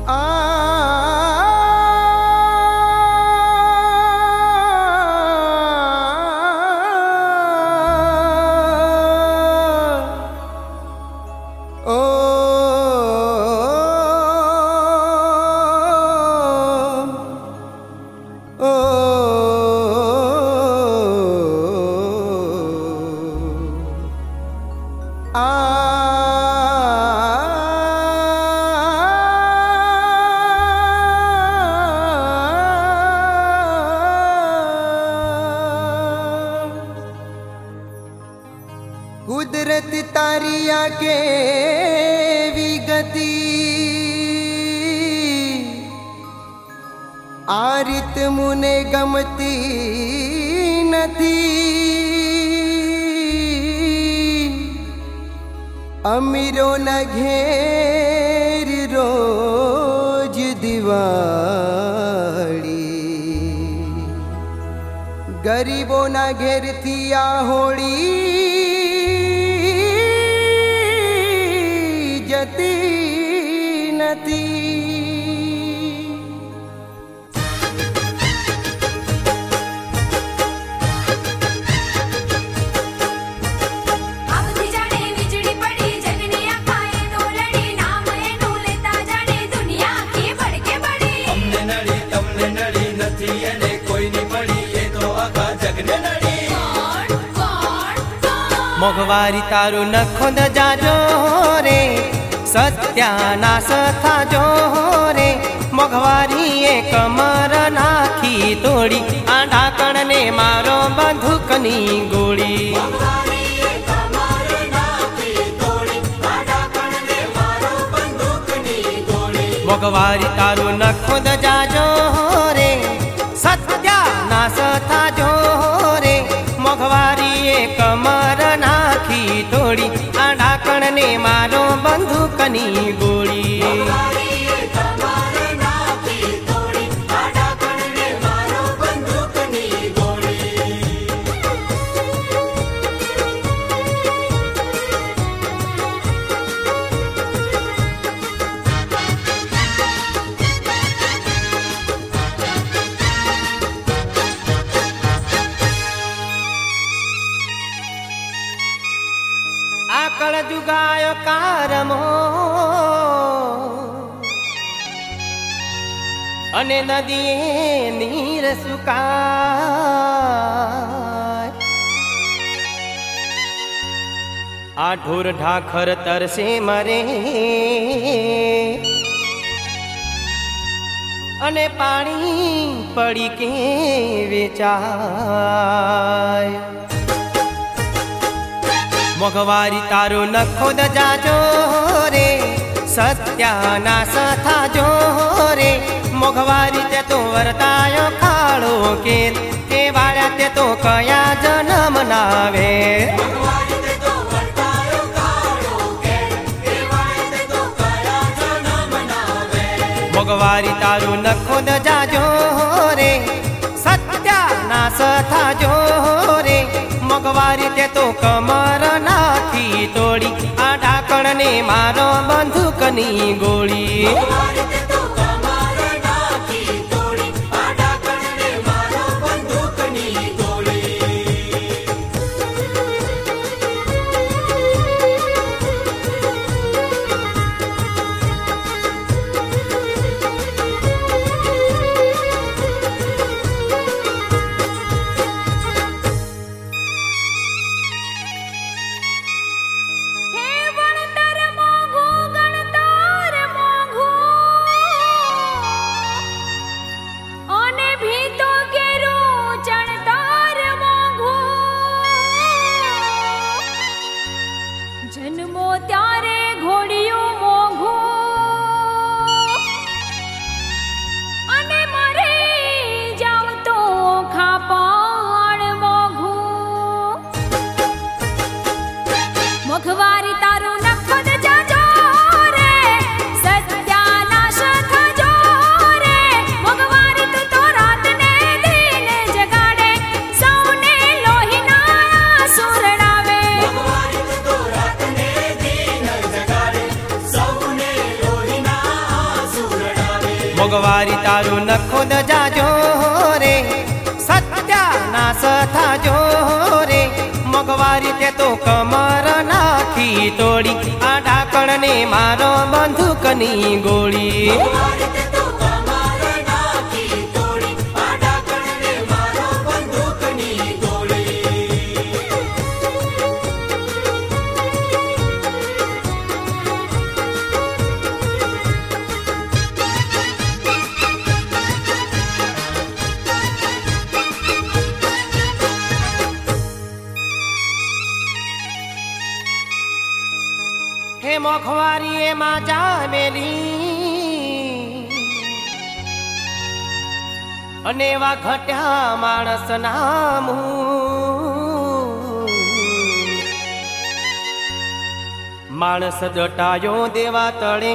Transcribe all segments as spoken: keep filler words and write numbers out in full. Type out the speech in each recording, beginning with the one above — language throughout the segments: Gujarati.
कुदरत तारिया के विगति आरित मुने गमती नथी अमीरो न घेर रोज दिवाड़ी गरीबों न घेरती आ होड़ी जती नथी मोघवारी तारू न खुद जाजो रे सत्यानाश थाजो रे मोघवारी ए कमर नाखी तोड़ी आ ढाकण ने मारो बंदूकनी गोली मोघवारी तारू न खुद जाजो रे सत्यानाश थाजो रे मोघवारी ए कमर नाखी तोड़ी आ ढाकण ने मारो बंदूकनी गोली आकड़ जुगायो कारमो अने नदीए नीर सुकाय आ ढोर ढाखर तरसे मरे अने पानी पड़ी के वेचाय मोघवारी तारो न खुद जाजो रे सत्यानाश थाजो रे मोघवारी ते तो वर्तायो खाड़ो के के वाळ्या ते तो कया जन्म नावे मोघवारी तारो न खुद जाजो रे सत्यानाश थाजो रे मोघवारी ते तो कमर नाखी तोड़ी आ ढाकण ने मारो बंदूकनी गोली મોગવારી તારું નખોદ જાજો રે સત્યાનાશ થાજો રે મોગવારી તે તો કમર નાખી તોડી આ ઢાકણને મારો બંદૂકની ગોળી હે મોખવારી એમાં જામેલી અને એવા ઘટ્યા માણસ નામું માણસ દટાયો દેવા તળે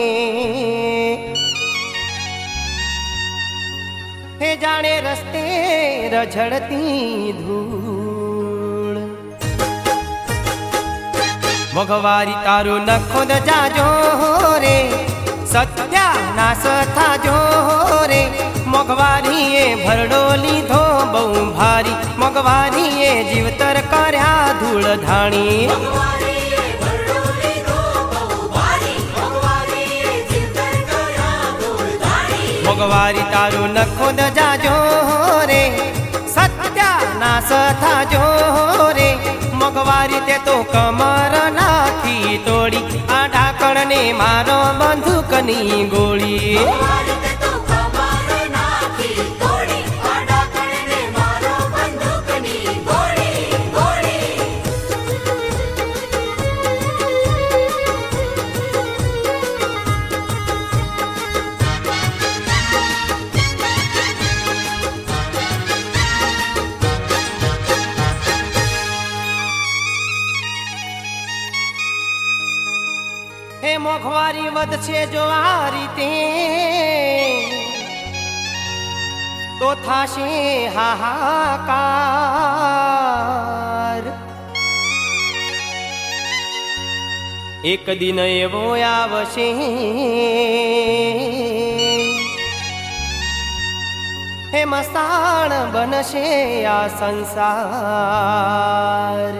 હે જાણે રસ્તે રઝળતી ધૂળ મોગવારી તારું નખોદ જાજો રે સત્યાનાશ થાજો રે મોગવારીએ ભરડો લીધો બહુ ભારી મોગવારીએ જીવતર કર્યા ધૂળ ધાણી મોગવારી તારું નખોદ જાજો રે સત્યાનાશ થાજો રે મોગવારી તે તો કમર નાખી તોડી આ ઢાકણને મારો બંદૂકની ગોળી હે મોખવારી વધશે જો આ રીતે તો થાશે હાહાકાર એક દિન એવો આવશે હે મસ્તાણ બનશે આ સંસાર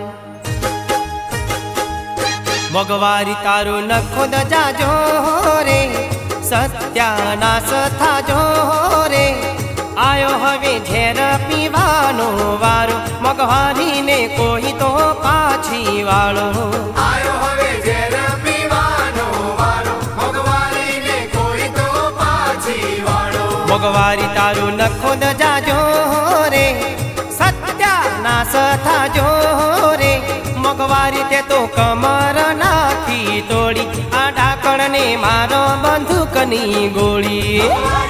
મોગવારી તારું નખોદ જાજો રે સત્યાનાશ થાજો રે આયો હવે ઝેર પીવાનો વારો મોગવારીને કોઈ તો પાછી વાળો આયો હવે ઝેર પીવાનો વારો મોગવારીને કોઈ તો પાછી વાળો મોગવારી તારું નખોદ જાજો રે સત્યાનાશ થાજો રે મોગવારી તે તો કમર નાખી તોડી આ ઢાકણને મારો બંદૂકની ગોળી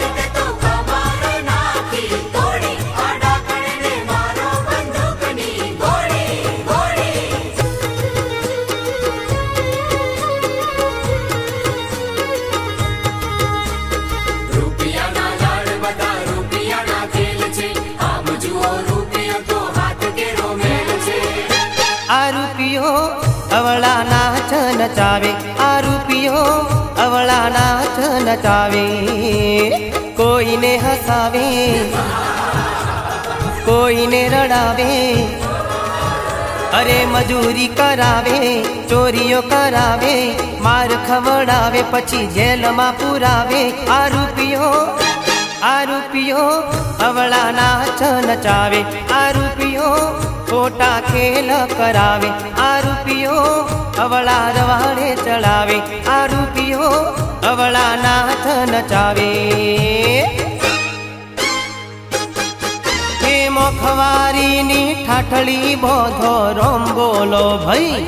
રૂપિયાના લાડ બધા રૂપિયાના ખેલ છે આમ જુઓ રૂપિયો તો હાથ કેરો મેલ છે આ રૂપિયો અવળા નાચ નચાવે આ રૂપિયો અવળા નાચ નચાવે કોઈને હસાવે કોઈને રડાવે અરે મજૂરી કરાવે ચોરીઓ કરાવે માર ખવડાવે પછી જેલમાં પુરાવે આ રૂપિયો આ રૂપિયો અવળા નાચ નચાવે આ રૂપિયો ખોટા ખેલ કરાવે આ રૂપિયો અવળા રવાડે ચડાવે આ રૂપિયો અવળા નાથ નચાવે હે મોખવારીની ઠાઠડી બોધો રોમ બોલો ભાઈ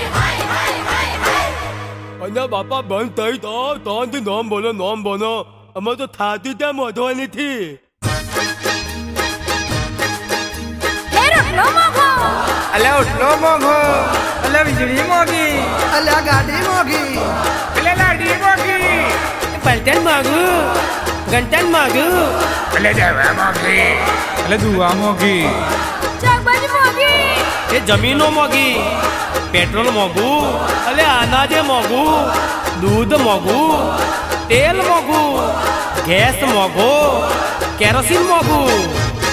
બાપા બંધ થઈ તો તોથી નોમ બોલો નોમ બોલો અમે તો થાતું ત્યાં મોઢવાની થી. અલ્યા ઉઠલો મોઘો, અલ્યા વીજળી મોગી, અલ્યા ગાડી મોઘી, અલ્યા લાડી મોગી, પલટન માગું, ઘંટન માગું, અલ્યા દેવા મોગી, અલ્યા દુવા મોગી, શાકભાજી મોગી, એ જમીનો મોગી, પેટ્રોલ મોગું, અલે અનાજે મોગું, દૂધ મોગું, તેલ મોગું, ગેસ મોગો, કેરોસીન મોગું.